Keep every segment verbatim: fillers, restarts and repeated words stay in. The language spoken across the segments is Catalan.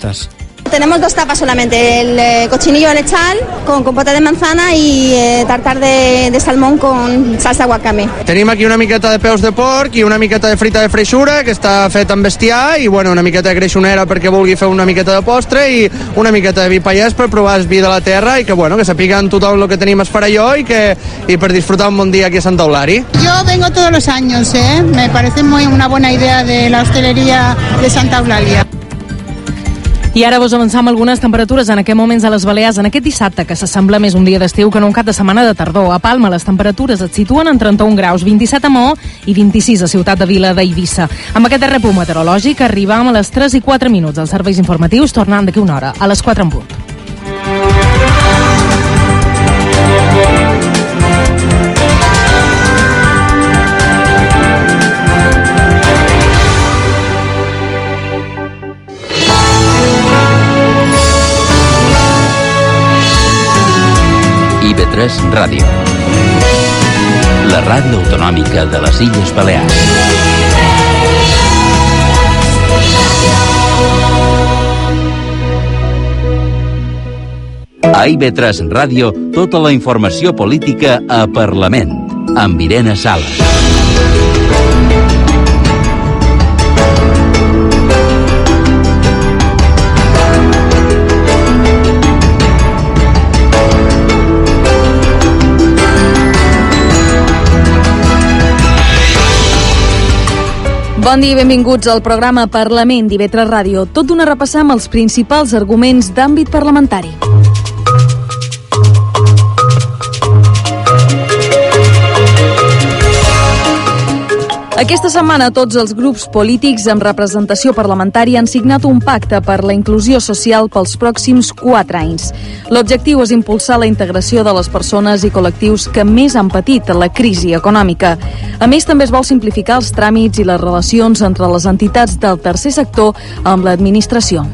propuestas. Tenemos dos tapas solamente, el eh, cochinillo de lechal con compota de manzana y eh, tartar de, de salmón con salsa guacame. Tenim aquí una miqueta de peus de porc i una miqueta de frita de freixura que està fet amb bestiar i bueno, una miqueta de greixonera perquè vulgui fer una miqueta de postre i una miqueta de vi pallès per provar el vi de la terra i que bueno, que sapiguen tothom el que tenim a esperar jo i, que, i per disfrutar un bon dia aquí a Santa Eulària. Yo vengo todos los años, ¿eh? Me parece muy una buena idea de la hostelería de Santa Eulàlia. I ara vos avançam algunes temperatures en aquests moments a les Balears en aquest dissabte, que s'assembla més un dia d'estiu que no un cap de setmana de tardor. A Palma les temperatures es situen en trenta-un graus, vint-i-set a Maó i vint-i-sis a Ciutat de Vila d'Eivissa. Amb aquest repús meteorològic arribam a les tres i quatre minuts. Els serveis informatius tornen d'aquí una hora, a les quatre en punt. I B tres Ràdio, la ràdio autonòmica de les Illes Balears. A I B tres Ràdio, tota la informació política a Parlament, amb Irene Sales. Bon dia i benvinguts al programa Parlament d'I B tres Ràdio. Tot d'una repassar amb els principals arguments d'àmbit parlamentari. Aquesta setmana tots els grups polítics amb representació parlamentària han signat un pacte per la inclusió social pels pròxims quatre anys. L'objectiu és impulsar la integració de les persones i col·lectius que més han patit la crisi econòmica. A més, també es vol simplificar els tràmits i les relacions entre les entitats del tercer sector amb l'administració.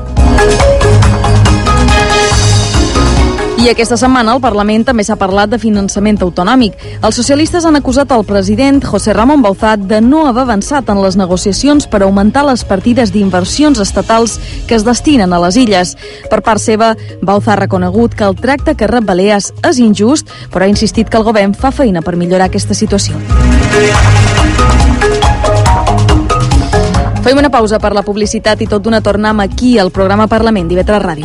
I aquesta setmana al Parlament també s'ha parlat de finançament autonòmic. Els socialistes han acusat el president José Ramón Bauzat de no haver avançat en les negociacions per augmentar les partides d'inversions estatals que es destinen a les illes. Per part seva, Bauzat ha reconegut que el tracte que rep Balears és injust, però ha insistit que el govern fa feina per millorar aquesta situació. Fem una pausa per la publicitat i tot d'una tornam aquí al programa Parlament d'I B tres Ràdio.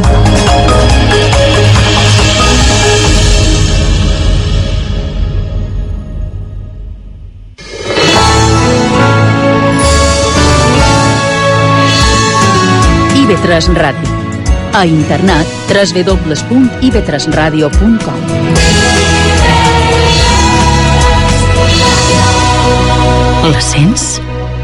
I B tres Ràdio. A internet, w w w punt i b tres radio punt com. La sents?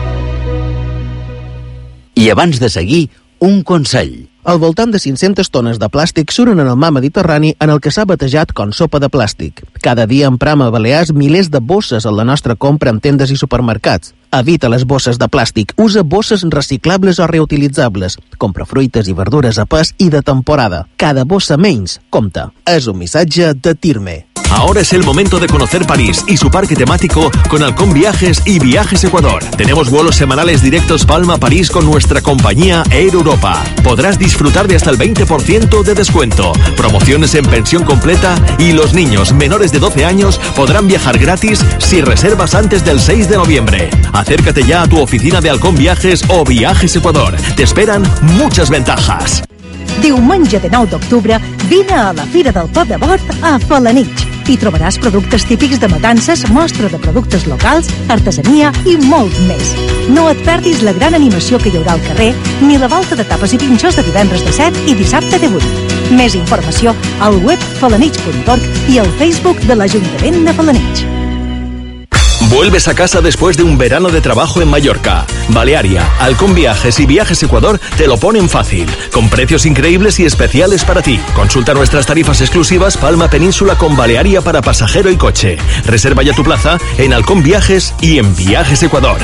I abans de seguir, un consell. Al voltant de cinc-centes tones de plàstic suren en el mar Mediterrani en el que s'ha batejat com sopa de plàstic. Cada dia empram a Balears milers de bosses en la nostra compra en tendes i supermercats. Evita les bosses de plàstic, usa bosses reciclables o reutilitzables. Compra fruites i verdures a pes i de temporada. Cada bossa menys compta. És un missatge de Tirme. Ahora es el momento de conocer París y su parque temático con Halcón Viajes y Viajes Ecuador. Tenemos vuelos semanales directos Palma-París con nuestra compañía Air Europa. Podrás disfrutar de hasta el veinte por ciento de descuento, promociones en pensión completa y los niños menores de doce años podrán viajar gratis si reservas antes del seis de noviembre. Acércate ya a tu oficina de Halcón Viajes o Viajes Ecuador. Te esperan muchas ventajas. Diumenge de nou d'octubre, vine a la Fira del Pot de Bord a Felanitx. Hi trobaràs productes típics de matances, mostra de productes locals, artesania i molt més. No et perdis la gran animació que hi haurà al carrer, ni la volta de tapes i pinxos de divendres de set i dissabte de vuit. Més informació al web felanitx punt org i al Facebook de l'Ajuntament de Felanitx. Vuelves a casa después de un verano de trabajo en Mallorca. Balearia, Halcón Viajes y Viajes Ecuador te lo ponen fácil, con precios increíbles y especiales para ti. Consulta nuestras tarifas exclusivas Palma Península con Balearia para pasajero y coche. Reserva ya tu plaza en Halcón Viajes y en Viajes Ecuador.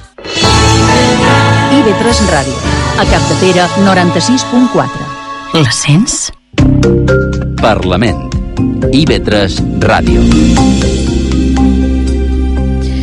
I B tres Ràdio, a Capdepera noranta-sis punt quatre. La sents? Parlament. I B tres Ràdio.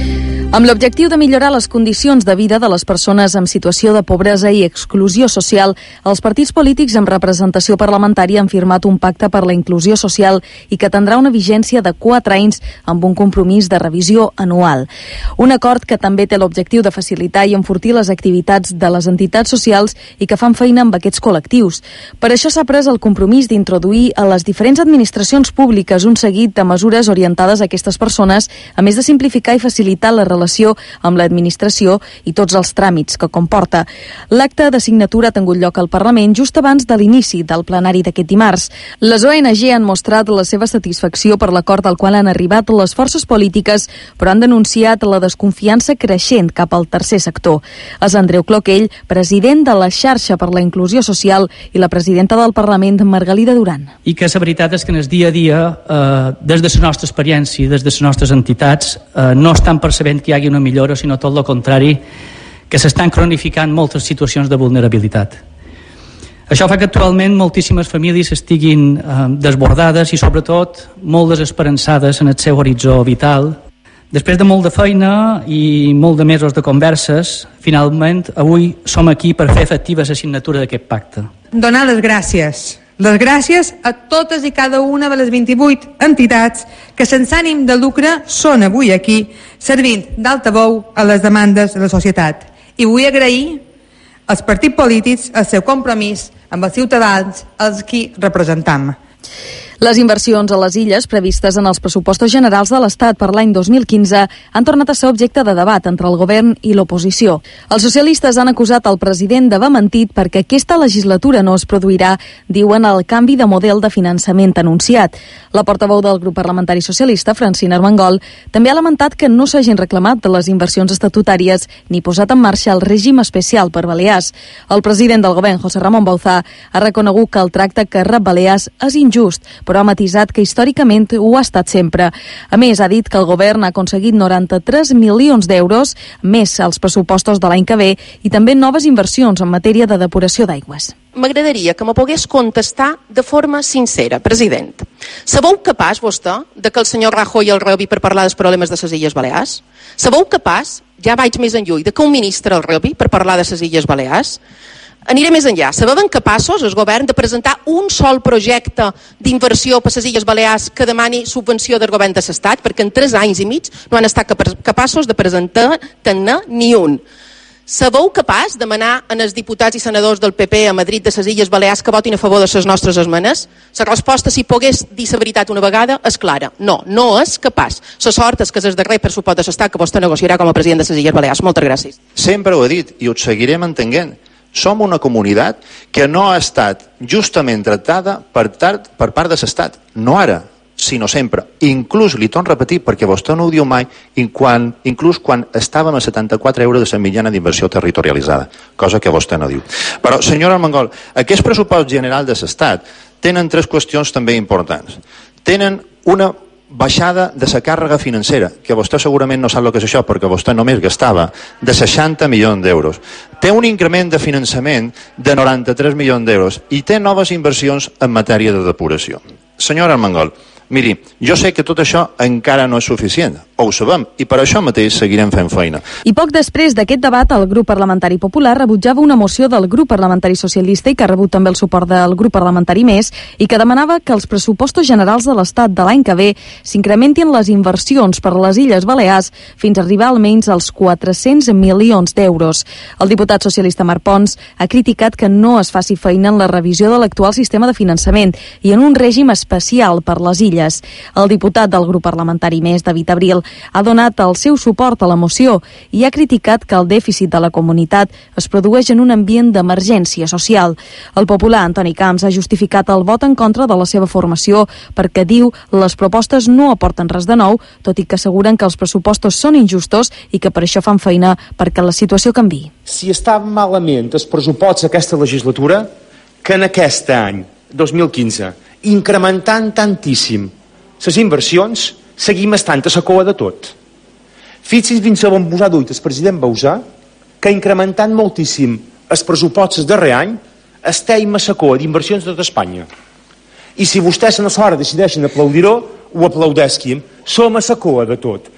Amb l'objectiu de millorar les condicions de vida de les persones en situació de pobresa i exclusió social, els partits polítics amb representació parlamentària han firmat un pacte per la inclusió social i que tindrà una vigència de quatre anys amb un compromís de revisió anual. Un acord que també té l'objectiu de facilitar i enfortir les activitats de les entitats socials i que fan feina amb aquests col·lectius. Per això s'ha pres el compromís d'introduir a les diferents administracions públiques un seguit de mesures orientades a aquestes persones, a més de simplificar i facilitar la relació amb l'administració i tots els tràmits que comporta. L'acte de signatura ha tingut lloc al Parlament just abans de l'inici del plenari d'aquest dimarts. Les O N G han mostrat la seva satisfacció per l'acord al qual han arribat les forces polítiques, però han denunciat la desconfiança creixent cap al tercer sector. És Andreu Cloquell, president de la Xarxa per la Inclusió Social, i la presidenta del Parlament, Margalida Duran. I que la veritat és que en el dia a dia, eh, des de la nostra experiència, des de les nostres entitats, eh, no estan percebent que hi hagi una millora, sinó tot el contrari, que s'estan cronificant moltes situacions de vulnerabilitat. Això fa que actualment moltíssimes famílies estiguin eh, desbordades i sobretot molt desesperançades en el seu horitzó vital. Després de molt de feina i molt de mesos de converses, finalment avui som aquí per fer efectiva la signatura d'aquest pacte. Donar les gràcies. Les gràcies a totes i cada una de les vint-i-vuit entitats que sense ànim de lucre són avui aquí servint d'altaveu a les demandes de la societat. I vull agrair als partits polítics el seu compromís amb els ciutadans als qui representam. Les inversions a les illes previstes en els pressupostos generals de l'Estat per l'any dos mil quinze han tornat a ser objecte de debat entre el govern i l'oposició. Els socialistes han acusat el president d'haver mentit perquè aquesta legislatura no es produirà, diuen, el canvi de model de finançament anunciat. La portaveu del grup parlamentari socialista, Francina Armengol, també ha lamentat que no s'hagin reclamat de les inversions estatutàries ni posat en marxa el règim especial per Balears. El president del govern, José Ramón Bauzá, ha reconegut que el tracte que rep Balears és injust, però ha matisat que històricament ho ha estat sempre. A més, ha dit que el govern ha aconseguit noranta-tres milions d'euros més als pressupostos de l'any que ve i també noves inversions en matèria de depuració d'aigües. M'agradaria que me pogués contestar de forma sincera, president. Sabeu capaç, vostè, de que el senyor Rajoy el rebi per parlar dels problemes de les Illes Balears? Sabeu capaç, ja vaig més enlluny, de que un ministre el rebi per parlar de les Illes Balears? Aniré més enllà. Saben capaços, el govern, de presentar un sol projecte d'inversió per les Illes Balears que demani subvenció del govern de l'Estat? Perquè en tres anys i mig no han estat capaços de presentar-ne ni un. Sabeu capaç de demanar als diputats i senadors del P P a Madrid de les Illes Balears que votin a favor de les nostres esmenes? La resposta, si pogués dir la veritat una vegada, és clara. No, no és capaç. La sort és que és el darrer pressupost de l'Estat que vostè negociarà com a president de les Illes Balears. Moltes gràcies. Sempre ho he dit i ho seguirem entenent. Som una comunitat que no ha estat justament tractada per, tard, per part de l'Estat. No ara, sinó sempre. Inclús, li torno a repetir, perquè vostè no ho diu mai, quan, inclús quan estàvem a setanta-quatre euros de la mitjana d'inversió territorialitzada, cosa que vostè no diu. Però, senyora Armengol, aquest pressupost general de l'Estat tenen tres qüestions també importants. Tenen una baixada de la càrrega financera, que vostè segurament no sap el que és això, perquè vostè només gastava, de seixanta milions d'euros. Té un increment de finançament de noranta-tres milions d'euros i té noves inversions en matèria de depuració. Senyora Armengol, miri, jo sé que tot això encara no és suficient, ho sabem, i per això mateix seguirem fent feina. I poc després d'aquest debat, el grup parlamentari popular rebutjava una moció del grup parlamentari socialista i que ha rebut també el suport del grup parlamentari Més i que demanava que els pressupostos generals de l'Estat de l'any que ve s'incrementin les inversions per a les Illes Balears fins a arribar almenys als quatre-cents milions d'euros. El diputat socialista Marc Pons ha criticat que no es faci feina en la revisió de l'actual sistema de finançament i en un règim especial per les illes. El diputat del grup parlamentari Més, David Abril, ha donat el seu suport a la moció i ha criticat que el dèficit de la comunitat es produeix en un ambient d'emergència social. El popular Antoni Camps ha justificat el vot en contra de la seva formació perquè diu les propostes no aporten res de nou, tot i que asseguren que els pressupostos són injustos i que per això fan feina perquè la situació canviï. Si està malament els pressupostos d'aquesta legislatura, que en aquest any, dos mil quinze, incrementant tantíssim les inversions, seguim estant a la cua de tot. Fixi's fins a on posar d'ull el president Bauzá, que incrementant moltíssim els pressupostos darrer any, estem a la cua d'inversions de tot Espanya. I si vostès a la hora decideixen aplaudir-ho, ho aplaudesquim. Som a la cua de tot.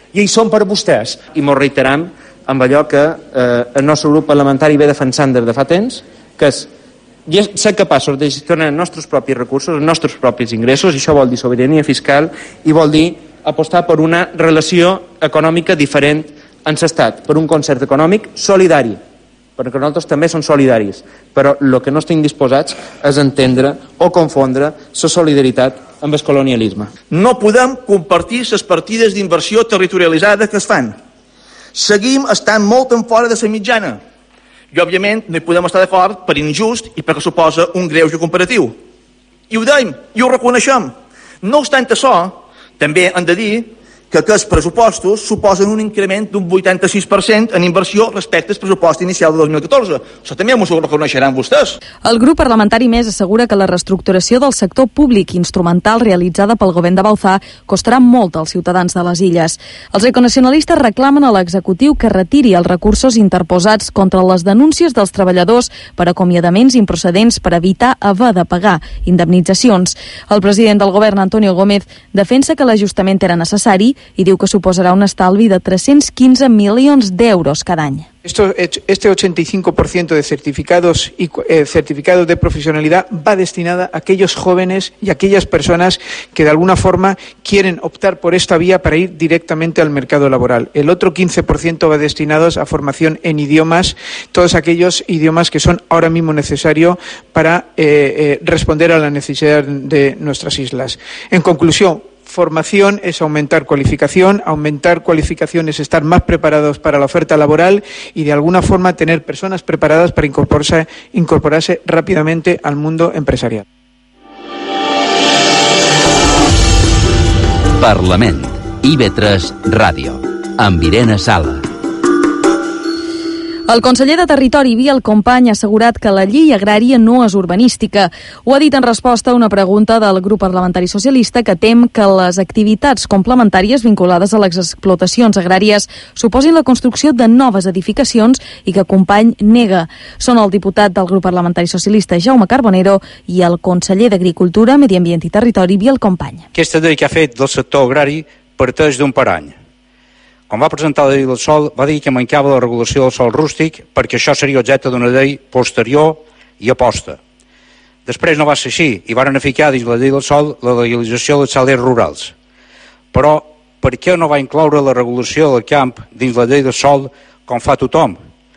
I ells són per vostès. I mos reiteram amb allò que eh, el nostre grup parlamentari ve defensant des de fa temps, que és ser capaços de gestionar els nostres propis recursos, els nostres propis ingressos, i això vol dir sobirania fiscal i vol dir apostar per una relació econòmica diferent en l'Estat, per un concert econòmic solidari, perquè nosaltres també som solidaris, però el que no estem disposats és entendre o confondre la solidaritat amb el colonialisme. No podem compartir les partides d'inversió territorialitzada que es fan. Seguim estant molt en fora de la mitjana. I, òbviament, no hi podem estar d'acord per injust i perquè suposa un greuge comparatiu. I ho deim, i ho reconeixem. No obstant això, també hem de dir que aquests pressupostos suposen un increment d'un vuitanta-sis per cent en inversió respecte al pressupost inicial de dos mil catorze. Això també m'ho reconeixeran vostès. El grup parlamentari Més assegura que la reestructuració del sector públic instrumental realitzada pel govern de Bauzá costarà molt als ciutadans de les illes. Els econacionalistes reclamen a l'executiu que retiri els recursos interposats contra les denúncies dels treballadors per acomiadaments improcedents per evitar haver de pagar indemnitzacions. El president del govern, Antonio Gómez, defensa que l'ajustament era necessari i diu que suposarà un estalvi de tres-cents quinze milions d'euros cada any. Esto, este ochenta y cinco por ciento de certificados y eh, certificados de profesionalidad va destinada a aquellos jóvenes y a aquellas personas que de alguna forma quieren optar por esta vía para ir directamente al mercado laboral. El otro quince por ciento va destinado a formación en idiomas, todos aquellos idiomas que son ahora mismo necesarios para eh, eh, responder a la necesidad de nuestras islas. En conclusión, formación es aumentar cualificación, aumentar cualificación es estar más preparados para la oferta laboral y de alguna forma tener personas preparadas para incorporarse, incorporarse rápidamente al mundo empresarial. Parlament, I V tres Ràdio, amb Irene Sala. El conseller de Territori, Biel Company, ha assegurat que la llei agrària no és urbanística. Ho ha dit en resposta a una pregunta del grup parlamentari socialista que tem que les activitats complementàries vinculades a les explotacions agràries suposin la construcció de noves edificacions i que Company nega. Són el diputat del grup parlamentari socialista, Jaume Carbonero, i el conseller d'Agricultura, Medi Ambient i Territori, Biel Company. Aquesta llei que ha fet del sector agrari parteix d'un parany. Quan va presentar la llei del sòl, va dir que mancava la regulació del sòl rústic perquè això seria objecte d'una llei posterior i aposta. Després no va ser així i varen ficar dins la llei del sòl la legalització dels salers rurals. Però per què no va incloure la regulació del camp dins la llei del sòl com fa tothom?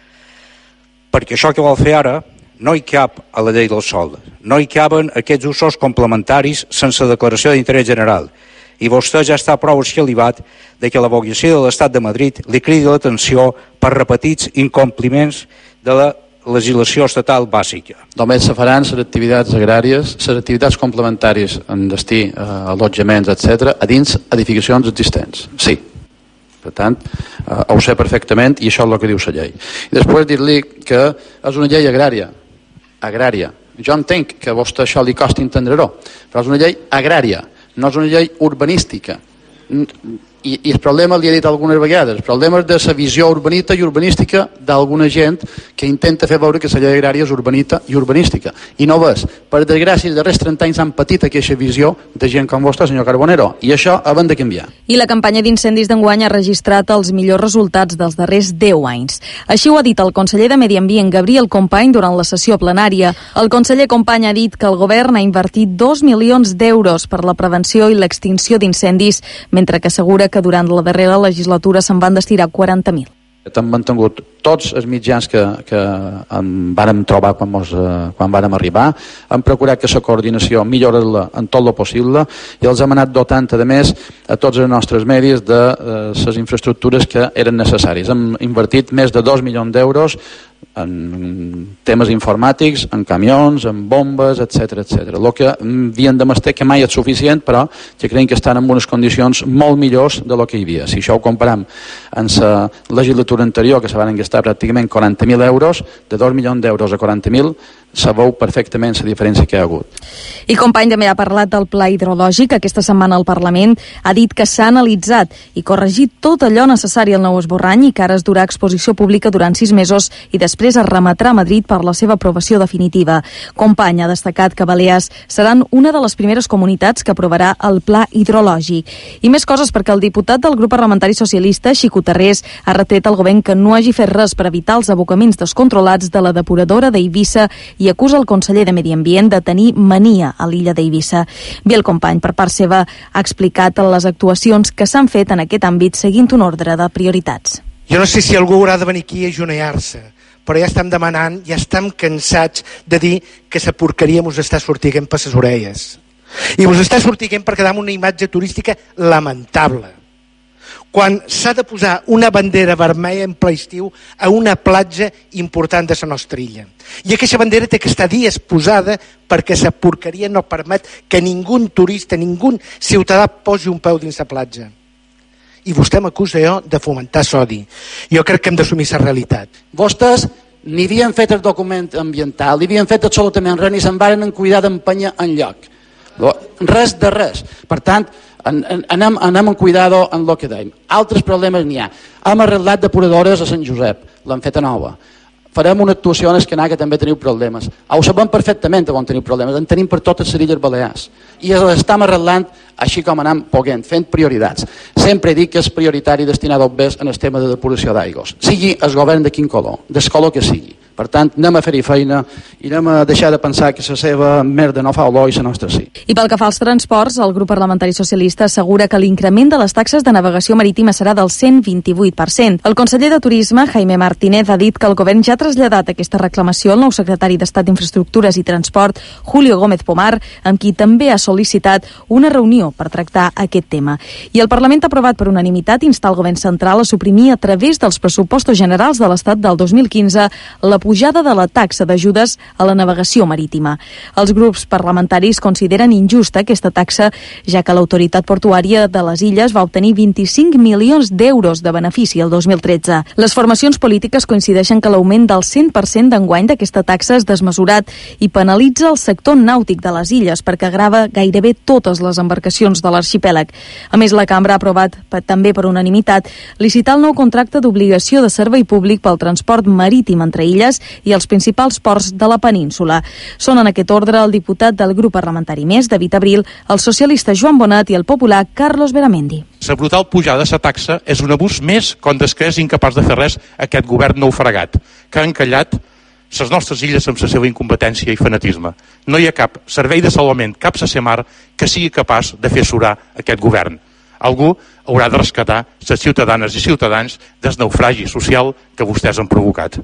Perquè això que vol fer ara no hi cap a la llei del sòl. No hi caben aquests usos complementaris sense declaració d'interès general. I vostè ja està prou escalivat de que l'advocacia de l'Estat de Madrid li cridi l'atenció per repetits incompliments de la legislació estatal bàsica. Només se faran les activitats agràries, les activitats complementàries en destí, eh, allotjaments, etcètera, a dins edificacions existents. Sí. Per tant, eh, ho sé perfectament i això és el que diu la llei. I després dir-li que és una llei agrària. Agrària. Jo entenc que a vostè això li costa entendre-ho, però és una llei agrària. No és una llei urbanística. I, i el problema, li he dit algunes vegades, el problema és de la visió urbanita i urbanística d'alguna gent que intenta fer veure que la llei agrària és urbanita i urbanística. I no ho és. Per desgràcia, els darrers trenta anys han patit aquesta visió de gent com vostè, senyor Carbonero, i això havent de canviar. I la campanya d'incendis d'enguany ha registrat els millors resultats dels darrers deu anys. Així ho ha dit el conseller de Medi Ambient, Gabriel Company, durant la sessió plenària. El conseller Company ha dit que el govern ha invertit dos milions d'euros per la prevenció i l'extinció d'incendis, mentre que assegura que durant la darrera legislatura se'n van destinar quaranta mil. Hem mantingut tots els mitjans que, que en vàrem trobar quan, mos, eh, quan vàrem arribar, hem procurat que la coordinació millori-la en tot el possible i els hem anat dotant, a més, a tots els nostres medis de les eh, infraestructures que eren necessàries. Hem invertit més de dos milions d'euros en temes informàtics, en camions, en bombes, etcètera, etcètera. El que havien de mostrar que mai és suficient, però que creiem que estan en unes condicions molt millors de lo que hi havia. Si això ho comparam amb la legislatura anterior, que se van gastar pràcticament quaranta mil euros, de dos milions d'euros a quaranta mil, sabeu perfectament la diferència que hi ha hagut. I Company també ha parlat del pla hidrològic. Aquesta setmana el Parlament ha dit que s'ha analitzat i corregit tot allò necessari al nou esborrany i que ara es durà exposició pública durant sis mesos i després es remetrà a Madrid per la seva aprovació definitiva. Company ha destacat que Balears seran una de les primeres comunitats que aprovarà el pla hidrològic. I més coses perquè el diputat del grup parlamentari socialista, Xico Tarrés, ha retret al govern que no hagi fet res per evitar els abocaments descontrolats de la depuradora d'Eivissa i acusa el conseller de Medi Ambient de tenir mania a l'illa d'Eivissa. Biel Company, per part seva, ha explicat les actuacions que s'han fet en aquest àmbit seguint un ordre de prioritats. Jo no sé si algú haurà de venir aquí a ajonear-se, però ja estem demanant, ja estem cansats de dir que la porqueria mos està sortint per les orelles. I mos està sortint per quedar amb una imatge turística lamentable. Quan s'ha de posar una bandera vermella en ple estiu a una platja important de la nostra illa. I aquesta bandera té que estar dies posada perquè la porqueria no permet que ningú turista, ningú ciutadà posi un peu dins la platja. I vostè m'acusa jo de fomentar l'odi. Jo crec que hem d'assumir la realitat. Vostès ni havien fet el document ambiental, ni havien fet absolutament res, ni se'n varen cuidar d'empènyer enlloc. Res de res. Per tant, anem, anem amb cuidado en el que dèiem. Altres problemes n'hi ha. Hem arreglat depuradores a Sant Josep, l'hem fet a nova. Farem una actuació en Escanar que també teniu problemes. Ho sabem perfectament on teniu problemes, en tenim per totes les Illes Balears. I l'estem arreglant així com anem poguent, fent prioritats. Sempre dic que és prioritari destinar bombers en el tema de depuració d'aigües. Sigui el govern de quin color, del color que sigui. Per tant, anem a fer-hi feina i anem a deixar de pensar que la seva merda no fa olor i la nostra sí. I pel que fa als transports, el grup parlamentari socialista assegura que l'increment de les taxes de navegació marítima serà del cent vint-i-vuit per cent. El conseller de Turisme, Jaime Martínez, ha dit que el govern ja ha traslladat aquesta reclamació al nou secretari d'Estat d'Infraestructures i Transport, Julio Gómez Pomar, amb qui també ha sol·licitat una reunió per tractar aquest tema. I el Parlament ha aprovat per unanimitat instar el govern central a suprimir a través dels pressupostos generals de l'Estat del dos mil quinze la pujada de la taxa d'ajudes a la navegació marítima. Els grups parlamentaris consideren injusta aquesta taxa, ja que l'autoritat portuària de les illes va obtenir vint-i-cinc milions d'euros de benefici el dos mil tretze. Les formacions polítiques coincideixen que l'augment del cent per cent d'enguany d'aquesta taxa és desmesurat i penalitza el sector nàutic de les illes perquè agrava gairebé totes les embarcacions de l'arxipèlag. A més, la cambra ha aprovat també per unanimitat licitar el nou contracte d'obligació de servei públic pel transport marítim entre illes i els principals ports de la península. Són en aquest ordre el diputat del grup parlamentari Més, David Abril, el socialista Joan Bonat i el popular Carlos Beramendi. La brutal pujada de la taxa és un abús més com des que és incapaç de fer res aquest govern nou fregat, que ha encallat les nostres illes amb la seva incompetència i fanatisme. No hi ha cap servei de salvament, cap sacemar que sigui capaç de fer surar aquest govern. Algú haurà de rescatar les ciutadanes i ciutadans del naufragi social que vostès han provocat.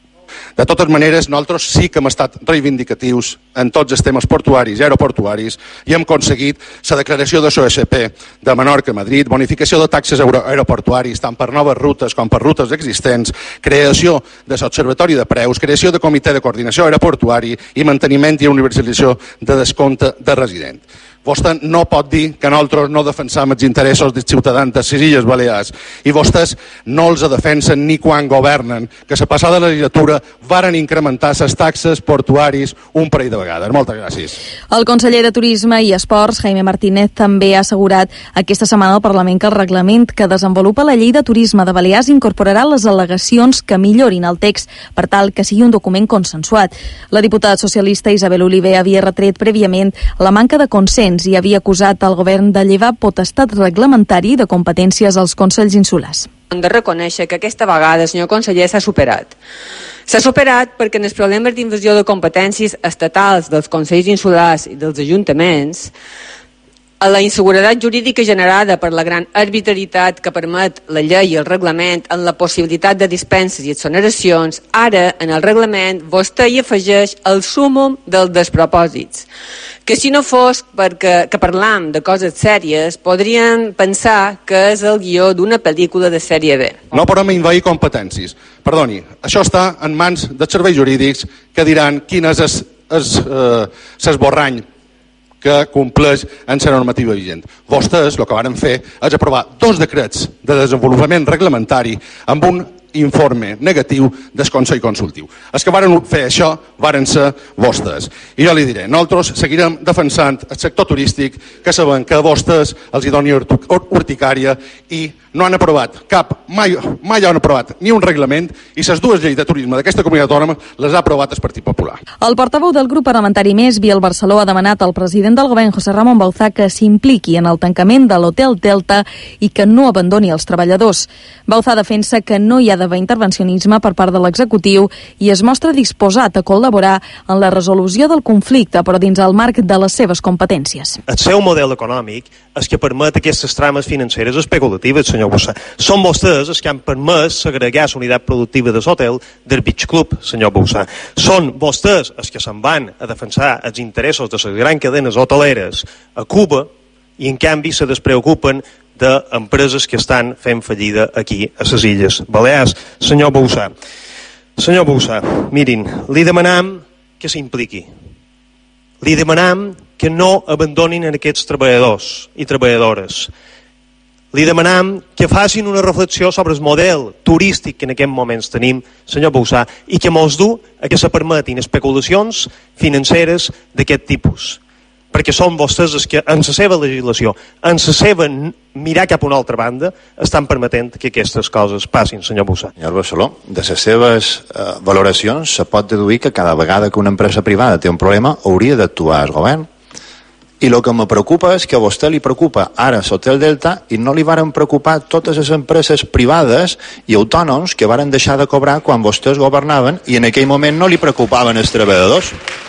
De totes maneres, nosaltres sí que hem estat reivindicatius en tots els temes portuaris i aeroportuaris i hem aconseguit la declaració de l'O S P de Menorca a Madrid, bonificació de taxes aeroportuaris tant per noves rutes com per rutes existents, creació de l'Observatori de Preus, creació de comitè de coordinació aeroportuari i manteniment i universalització de descompte de resident. Vostè no pot dir que nosaltres no defensam els interessos dels ciutadans de les Illes Balears i vostès no els defensen ni quan governen, que la passada legislatura varen incrementar les taxes portuaris un parell de vegades. Moltes gràcies. El conseller de Turisme i Esports, Jaime Martínez, també ha assegurat aquesta setmana al Parlament que el reglament que desenvolupa la llei de turisme de Balears incorporarà les al·legacions que millorin el text per tal que sigui un document consensuat. La diputada socialista Isabel Oliver havia retret prèviament la manca de consens i havia acusat el govern de llevar potestat reglamentari de competències als consells insulars. Hem de reconèixer que aquesta vegada, senyor conseller, s'ha superat. S'ha superat perquè en els problemes d'invasió de competències estatals dels consells insulars i dels ajuntaments, a la inseguretat jurídica generada per la gran arbitrarietat que permet la llei i el reglament en la possibilitat de dispenses i exoneracions, ara, en el reglament, vostè hi afegeix el súmum dels despropòsits. Que si no fos perquè que parlam de coses sèries, podrien pensar que és el guió d'una pel·lícula de sèrie B. No podem invair competències. Perdoni, això està en mans dels serveis jurídics que diran quin és l'esborrany que compleix en la normativa vigent. Vostès el que varen fer és aprovar dos decrets de desenvolupament reglamentari amb un informe negatiu del Consell Consultiu. Els que varen fer això varen ser vostès. I jo li diré, nosaltres seguirem defensant el sector turístic, que sabem que a vostès els hi doni urticària i no han aprovat cap, mai, mai han aprovat ni un reglament i les dues lleis de turisme d'aquesta comunitat autònoma les ha aprovat el Partit Popular. El portaveu del grup parlamentari Més, Biel Barceló, ha demanat al president del govern, José Ramón Bauzá, que s'impliqui en el tancament de l'Hotel Delta i que no abandoni els treballadors. Bauzá defensa que no hi ha d'haver intervencionisme per part de l'executiu i es mostra disposat a col·laborar en la resolució del conflicte, però dins el marc de les seves competències. El seu model econòmic és que permet aquestes trames financeres especulatives, senyor Bauzá. Són vostès els que han permès segregar la unitat productiva de l'hotel del Beach Club, senyor Bauzá. Són vostès els que se'n van a defensar els interessos de les grans cadenes hoteleres a Cuba i en canvi se despreocupen d'empreses que estan fent fallida aquí a les Illes Balears. Senyor Bauzá, senyor Bauzá, mirin, li demanam que s'impliqui. Li demanam que no abandonin aquests treballadors i treballadores. Li demanam que facin una reflexió sobre el model turístic que en aquests moments tenim, senyor Bauzá, i que mos du a que se permetin especulacions financeres d'aquest tipus. Perquè són vostès els que, en la seva legislació, en la seva mirar cap a una altra banda, estan permetent que aquestes coses passin, senyor Bauzá. Senyor Barceló, de les seves eh, valoracions se pot deduir que cada vegada que una empresa privada té un problema hauria d'actuar el govern. I el que me preocupa és que a vostè li preocupa ara l'Hotel Delta i no li varen preocupar totes les empreses privades i autònoms que varen deixar de cobrar quan vostès governaven i en aquell moment no li preocupaven els treballadors.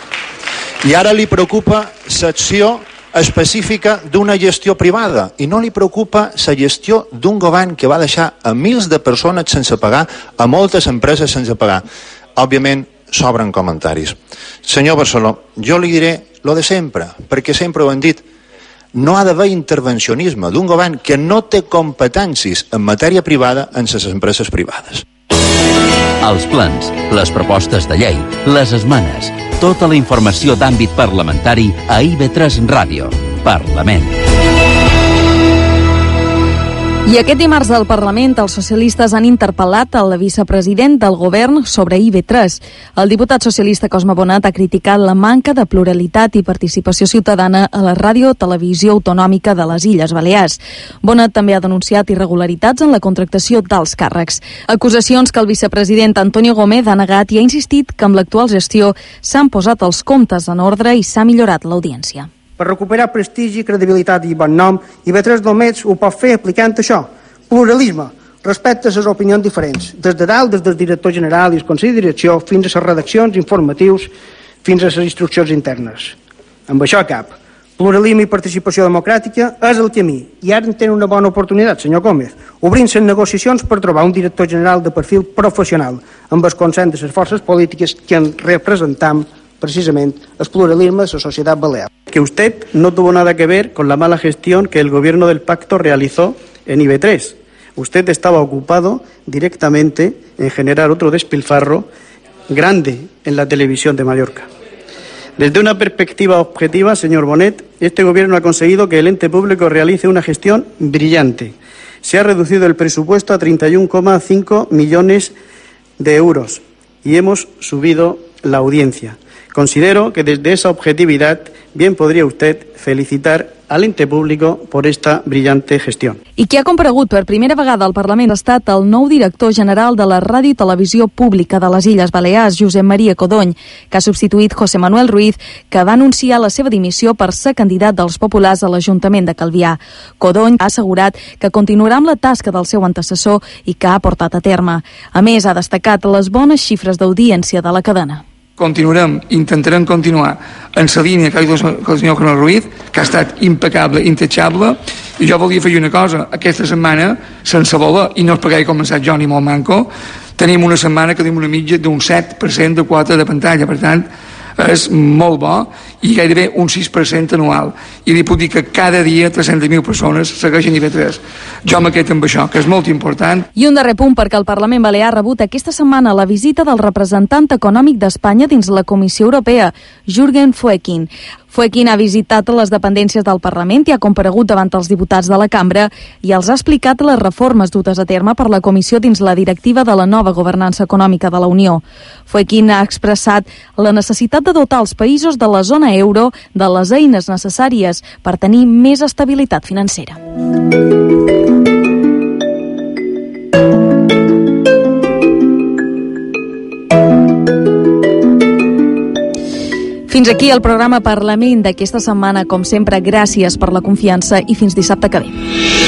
I ara li preocupa l'acció específica d'una gestió privada i no li preocupa la gestió d'un govern que va deixar a mils de persones sense pagar, a moltes empreses sense pagar. Òbviament, s'obren comentaris. Senyor Barceló, jo li diré lo de sempre, perquè sempre ho hem dit, no ha d'haver intervencionisme d'un govern que no té competències en matèria privada en les empreses privades. Els plans, les propostes de llei, les esmenes, tota la informació d'àmbit parlamentari a I V tres Ràdio. Parlament. I aquest dimarts al Parlament els socialistes han interpel·lat el vicepresident del govern sobre I V tres. El diputat socialista Cosme Bonet ha criticat la manca de pluralitat i participació ciutadana a la ràdio-televisió autonòmica de les Illes Balears. Bonet també ha denunciat irregularitats en la contractació d'alts càrrecs. Acusacions que el vicepresident Antonio Gómez ha negat i ha insistit que amb l'actual gestió s'han posat els comptes en ordre i s'ha millorat l'audiència. Per recuperar prestigi, credibilitat i bon nom, I V tres només ho pot fer aplicant això, pluralisme, respecte a les opinions diferents, des de dalt, des del director general i el Consell de Direcció, fins a les redaccions informatius, fins a les instruccions internes. Amb això cap. Pluralisme i participació democràtica és el camí, i ara en tenen una bona oportunitat, senyor Gómez, obrint-se negociacions per trobar un director general de perfil professional, amb el consens de les forces polítiques que en representam precisamente el pluralismo de la sociedad balear. Que usted no tuvo nada que ver con la mala gestión que el gobierno del pacto realizó en I V tres. Usted estaba ocupado directamente en generar otro despilfarro grande en la televisión de Mallorca. Desde una perspectiva objetiva, señor Bonet, este gobierno ha conseguido que el ente público realice una gestión brillante. Se ha reducido el presupuesto a treinta y uno coma cinco millones de euros y hemos subido la audiencia. Considero que desde esa objetividad bien podría usted felicitar al ente público por esta brillante gestión. I qui ha comparegut per primera vegada al Parlament ha estat el nou director general de la Ràdio i Televisió Pública de les Illes Balears, Josep Maria Codony, que ha substituït José Manuel Ruiz, que va anunciar la seva dimissió per ser candidat dels populars a l'Ajuntament de Calvià. Codony ha assegurat que continuarà amb la tasca del seu antecessor i que ha portat a terme. A més, ha destacat les bones xifres d'audiència de la cadena. Continuarem, intentarem continuar en la línia que ha dit el senyor Manuel Ruiz, que ha estat impecable, intachable, i jo volia fer una cosa. Aquesta setmana, sense voler, i no és perquè he començat jo ni molt manco, tenim una setmana que tenim una mitja d'un set per cent de quota de pantalla, per tant, és molt bo, i gairebé un sis per cent anual. I li puc dir que cada dia tres-centes mil persones segueixen I V tres. Jo m'aquest amb això, que és molt important. I un darrer punt, perquè el Parlament Balear ha rebut aquesta setmana la visita del representant econòmic d'Espanya dins la Comissió Europea, Jürgen Foekin. Fuequín ha visitat les dependències del Parlament i ha comparegut davant els diputats de la cambra i els ha explicat les reformes dutes a terme per la Comissió dins la directiva de la nova governança econòmica de la Unió. Fuequín ha expressat la necessitat de dotar els països de la zona euro de les eines necessàries per tenir més estabilitat financera. Fins aquí el programa Parlament d'aquesta setmana. Com sempre, gràcies per la confiança i fins dissabte que ve.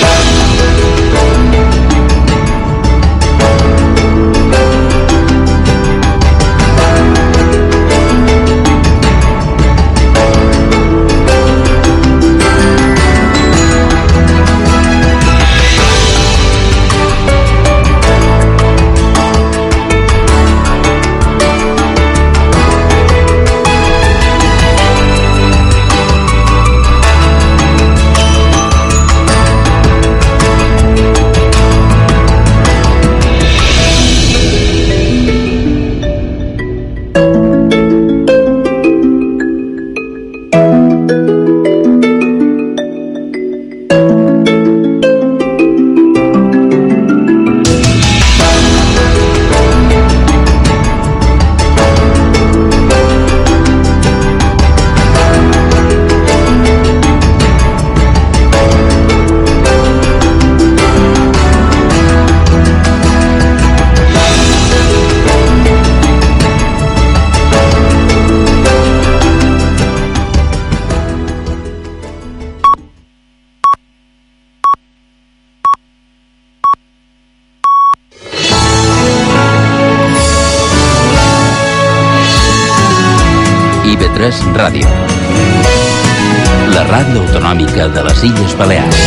I B tres Ràdio, la ràdio autonòmica de les Illes Balears.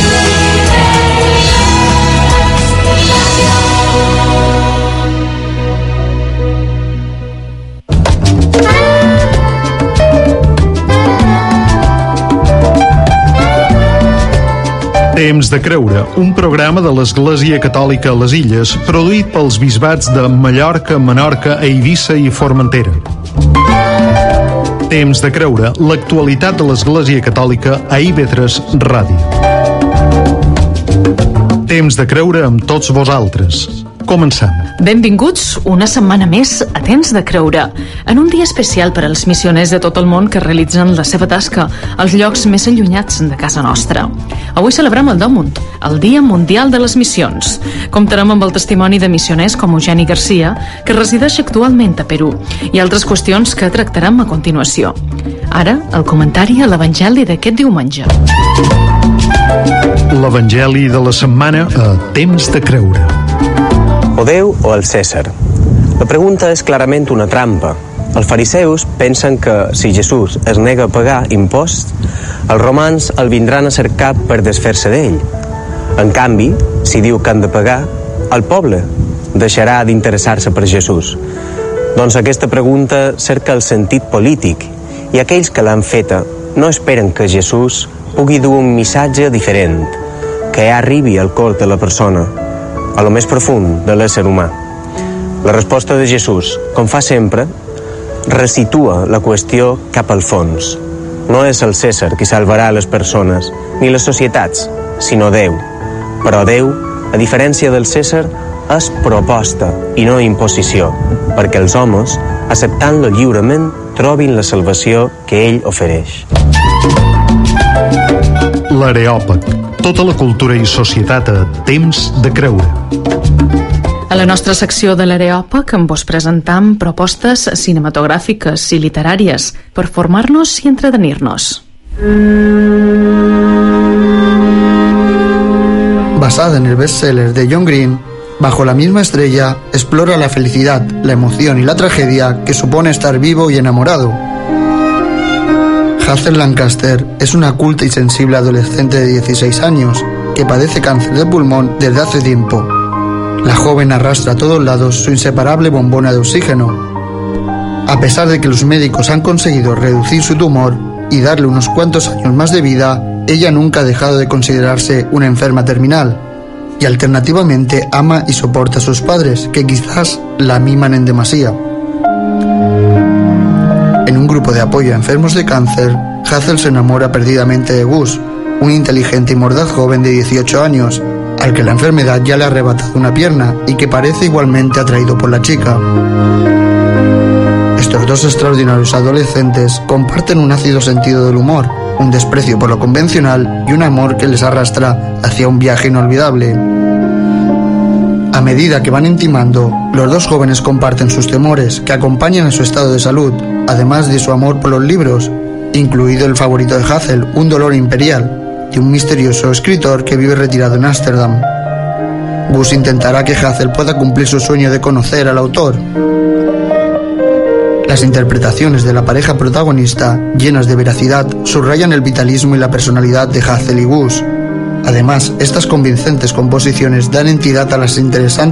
Temps de creure, un programa de l'Església Catòlica a les Illes, produït pels bisbats de Mallorca, Menorca, Eivissa i Formentera. Temps de creure, l'actualitat de l'Església Catòlica a I B tres Ràdio. Temps de creure amb tots vosaltres. Comencem. Benvinguts una setmana més a Temps de Creure, en un dia especial per als missioners de tot el món que realitzen la seva tasca als llocs més allunyats de casa nostra. Avui celebrem el Damunt, el Dia Mundial de les Missions. Comptarem amb el testimoni de missioners com Eugeni Garcia, que resideix actualment a Perú, i altres qüestions que tractarem a continuació. Ara, el comentari a l'Evangeli d'aquest diumenge. L'Evangeli de la setmana a Temps de Creure. O Déu o el Cèsar? La pregunta és clarament una trampa. Els fariseus pensen que si Jesús es nega a pagar imposts, els romans el vindran a cercar per desfer-se d'ell. En canvi, si diu que han de pagar, el poble deixarà d'interessar-se per Jesús. Doncs aquesta pregunta cerca el sentit polític, i aquells que l'han feta no esperen que Jesús pugui dur un missatge diferent, que arribi al cor de la persona, a lo més profund de l'ésser humà. La resposta de Jesús, com fa sempre, resitua la qüestió cap al fons. No és el Cèsar qui salvarà les persones, ni les societats, sinó Déu. Però Déu, a diferència del Cèsar, és proposta i no imposició, perquè els homes, acceptant-lo lliurement, trobin la salvació que ell ofereix. L'Areòpag. Tota la cultura i societat a Temps de Creure. A la nostra secció de l'Areòpag en vos presentam propostes cinematogràfiques i literàries per formar-nos i entretenir-nos. Basada en el bestseller de John Green, Bajo la misma estrella explora la felicidad, la emoción y la tragedia que supone estar vivo y enamorado. Hazel Lancaster es una culta y sensible adolescente de dieciséis años que padece cáncer de pulmón desde hace tiempo. La joven arrastra a todos lados su inseparable bombona de oxígeno. A pesar de que los médicos han conseguido reducir su tumor y darle unos cuantos años más de vida, ella nunca ha dejado de considerarse una enferma terminal. Y alternativamente ama y soporta a sus padres, que quizás la miman en demasía. En un grupo grupo de apoyo a enfermos de cáncer, Hazel se enamora perdidamente de Gus, un inteligente y mordaz joven de dieciocho años, al que la enfermedad ya le ha arrebatado una pierna y que parece igualmente atraído por la chica. Estos dos extraordinarios adolescentes comparten un ácido sentido del humor, un desprecio por lo convencional y un amor que les arrastra hacia un viaje inolvidable. A medida que van intimando, los dos jóvenes comparten sus temores, que acompañan a su estado de salud, además de su amor por los libros, incluido el favorito de Hazel, Un dolor imperial, de un misterioso escritor que vive retirado en Ámsterdam. Gus intentará que Hazel pueda cumplir su sueño de conocer al autor. Las interpretaciones de la pareja protagonista, llenas de veracidad, subrayan el vitalismo y la personalidad de Hazel y Gus. Además, estas convincentes composiciones dan entidad a las interesantes